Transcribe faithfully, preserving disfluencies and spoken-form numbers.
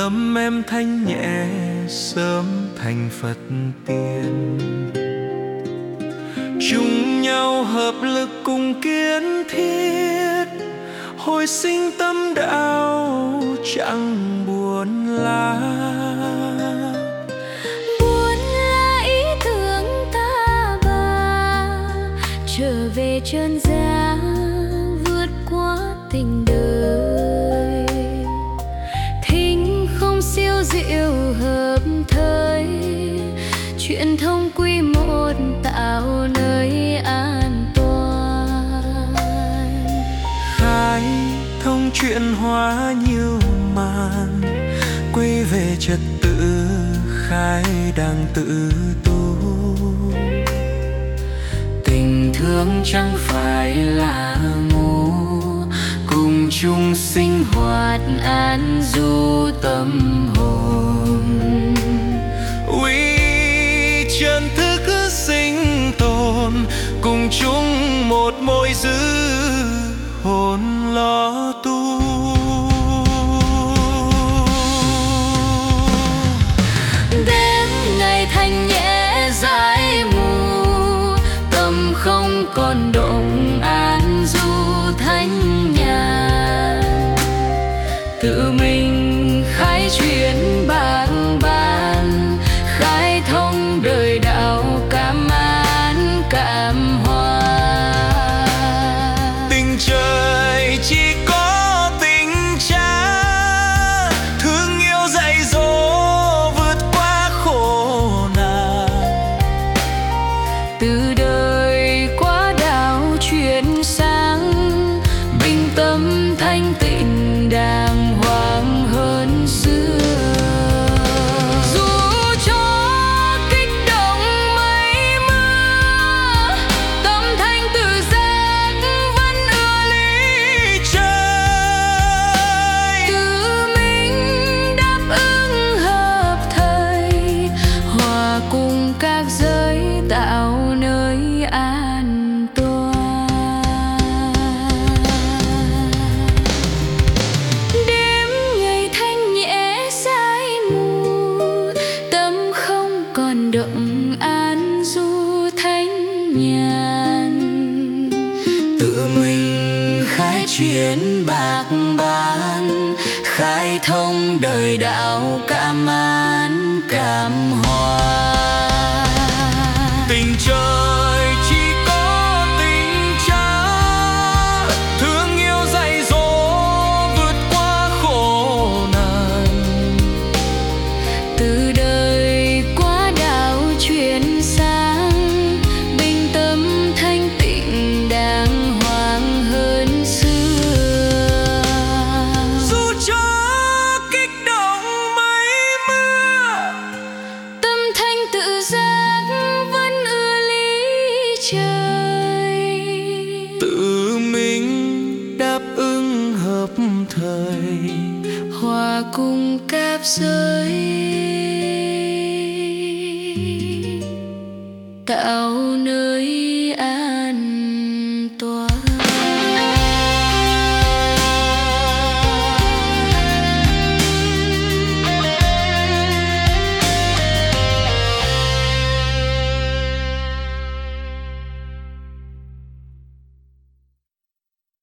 tâm em thanh nhẹ sớm thành Phật tiên. Chung nhau hợp lực cùng kiến thiết, hồi sinh tâm đạo chẳng buồn lá. Buồn là ý tưởng ta bà trở về trần gian vượt qua tình đời. Thinh không siêu diệu hợp thời, chuyện thông quy một tạo nơi an toàn. Khai thông chuyện hóa nhiều màn, quay về trật tự khai đang tự tu. Tình thương chẳng phải là ngu, cùng chung sinh hoạt an du tâm hồn. Uy chân thức sinh tồn, cùng chung một môi giữ hồn lo tu. Đêm ngày thanh nhẹ dãi mù, tâm không còn động an du thanh nhàn. Tự mình khai chuyến bạc ban, khai thông đời đạo cảm an cảm hòa. Tình trời chỉ có tình cha, thương yêu dạy dỗ vượt qua khổ nạn. Từ đời qua đạo chuyển sang, bình tâm thanh tịnh đàng hoàng hơn xưa. Dù cho kích động mây mưa, tâm thanh tự giác vẫn ưa lý Trời tự mình đáp ứng hợp thời, hòa cùng các giới tạo nơi an toàn. Đêm ngày thanh nhẹ dãi mù, tâm không còn động an du thanh nhàn. tự mình khai chuyến bạc ban, khai thông đời đạo cảm an cảm hòa. Tình trời chỉ có tình cha, thương yêu dạy dỗ vượt qua khổ nạn. Từ đời qua đạo chuyển sang, bình tâm thanh tịnh đàng hoàng hơn xưa. Dù cho kích động mây mưa, Tâm thanh tự giác vẫn ưa lý trời. tự mình đáp ứng hợp thời, Hòa cùng các giới tạo nơi